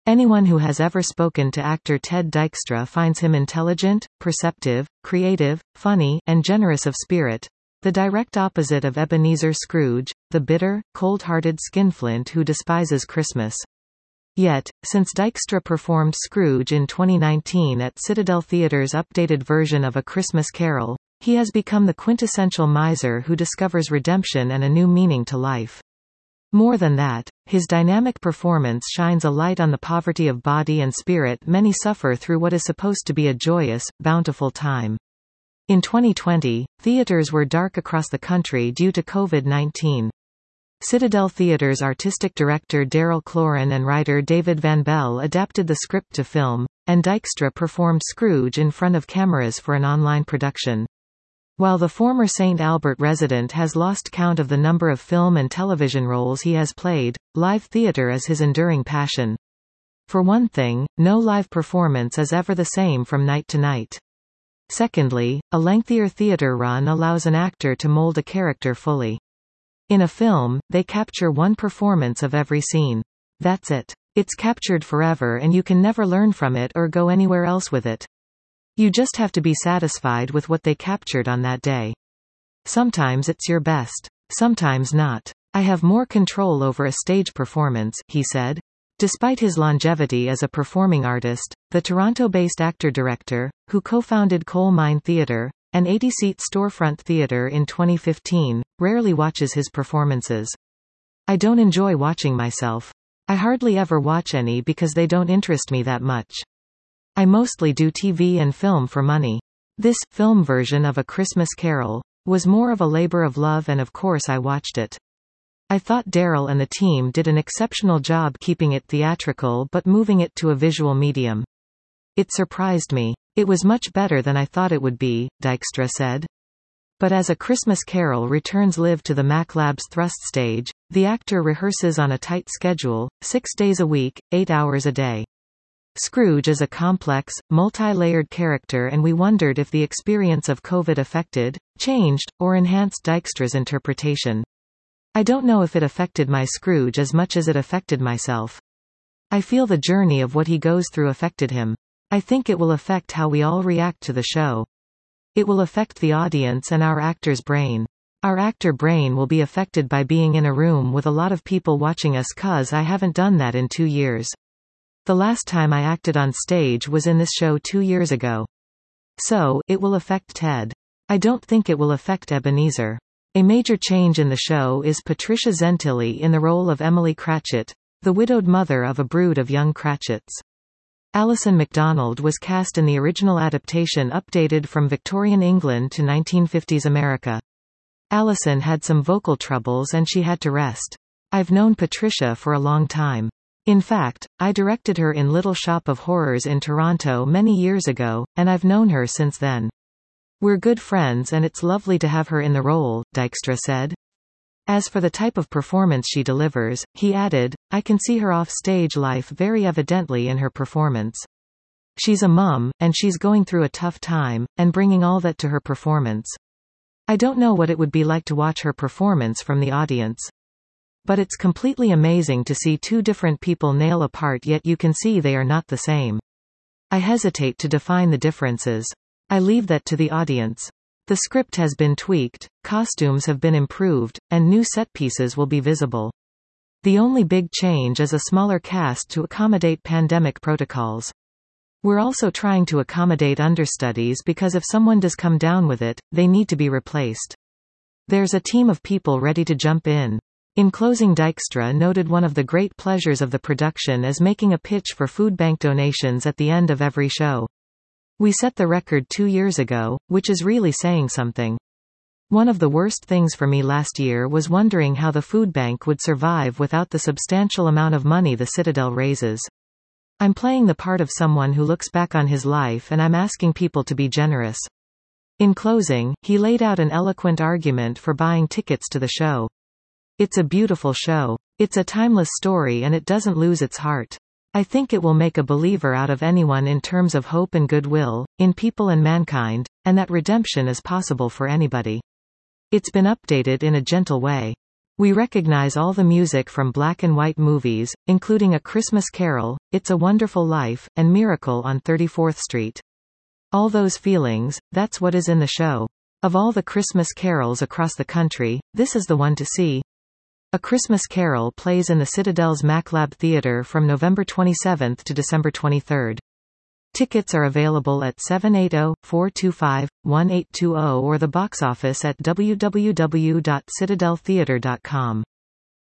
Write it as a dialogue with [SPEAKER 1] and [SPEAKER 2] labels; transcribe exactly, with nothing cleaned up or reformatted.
[SPEAKER 1] Anyone who has ever spoken to actor Ted Dykstra finds him intelligent, perceptive, creative, funny, and generous of spirit. The direct opposite of Ebenezer Scrooge, the bitter, cold-hearted skinflint who despises Christmas. Yet, since Dykstra performed Scrooge in twenty nineteen at Citadel Theatre's updated version of A Christmas Carol, he has become the quintessential miser who discovers redemption and a new meaning to life. More than that, his dynamic performance shines a light on the poverty of body and spirit many suffer through what is supposed to be a joyous, bountiful time. In twenty twenty, theaters were dark across the country due to COVID nineteen. Citadel Theatre's artistic director Daryl Cloran and writer David Van Bell adapted the script to film, and Dykstra performed Scrooge in front of cameras for an online production. While the former Saint Albert resident has lost count of the number of film and television roles he has played, live theater is his enduring passion. For one thing, no live performance is ever the same from night to night. Secondly, a lengthier theater run allows an actor to mold a character fully. In a film, they capture one performance of every scene. That's it. It's captured forever and you can never learn from it or go anywhere else with it. You just have to be satisfied with what they captured on that day. Sometimes it's your best. Sometimes not. I have more control over a stage performance, he said. Despite his longevity as a performing artist, the Toronto-based actor-director, who co-founded Coal Mine Theatre, an eighty-seat storefront theatre in twenty fifteen, rarely watches his performances. I don't enjoy watching myself. I hardly ever watch any because they don't interest me that much. I mostly do T V and film for money. This film version of A Christmas Carol was more of a labor of love and of course I watched it. I thought Daryl and the team did an exceptional job keeping it theatrical but moving it to a visual medium. It surprised me. It was much better than I thought it would be, Dykstra said. But as A Christmas Carol returns live to the MacLab's thrust stage, the actor rehearses on a tight schedule, six days a week, eight hours a day. Scrooge is a complex, multi-layered character and we wondered if the experience of COVID affected, changed, or enhanced Dykstra's interpretation. I don't know if it affected my Scrooge as much as it affected myself. I feel the journey of what he goes through affected him. I think it will affect how we all react to the show. It will affect the audience and our actor's brain. Our actor brain will be affected by being in a room with a lot of people watching us, 'cause I haven't done that in two years. The last time I acted on stage was in this show two years ago. So, it will affect Ted. I don't think it will affect Ebenezer. A major change in the show is Patricia Zentili in the role of Emily Cratchit, the widowed mother of a brood of young Cratchits. Alison MacDonald was cast in the original adaptation updated from Victorian England to nineteen fifties America. Alison had some vocal troubles and she had to rest. I've known Patricia for a long time. In fact, I directed her in Little Shop of Horrors in Toronto many years ago, and I've known her since then. We're good friends and it's lovely to have her in the role, Dykstra said. As for the type of performance she delivers, he added, I can see her off-stage life very evidently in her performance. She's a mum, and she's going through a tough time, and bringing all that to her performance. I don't know what it would be like to watch her performance from the audience. But it's completely amazing to see two different people nail a part yet you can see they are not the same. I hesitate to define the differences. I leave that to the audience. The script has been tweaked, costumes have been improved, and new set pieces will be visible. The only big change is a smaller cast to accommodate pandemic protocols. We're also trying to accommodate understudies because if someone does come down with it, they need to be replaced. There's a team of people ready to jump in. In closing, Dykstra noted one of the great pleasures of the production is making a pitch for food bank donations at the end of every show. We set the record two years ago, which is really saying something. One of the worst things for me last year was wondering how the food bank would survive without the substantial amount of money the Citadel raises. I'm playing the part of someone who looks back on his life and I'm asking people to be generous. In closing, he laid out an eloquent argument for buying tickets to the show. It's a beautiful show. It's a timeless story and it doesn't lose its heart. I think it will make a believer out of anyone in terms of hope and goodwill, in people and mankind, and that redemption is possible for anybody. It's been updated in a gentle way. We recognize all the music from black and white movies, including A Christmas Carol, It's a Wonderful Life, and Miracle on thirty-fourth Street. All those feelings, that's what is in the show. Of all the Christmas carols across the country, this is the one to see. A Christmas Carol plays in the Citadel's MacLab Theatre from November twenty-seventh to December twenty-third. Tickets are available at seven eight zero, four two five, one eight two zero or the box office at w w w dot citadel theatre dot com.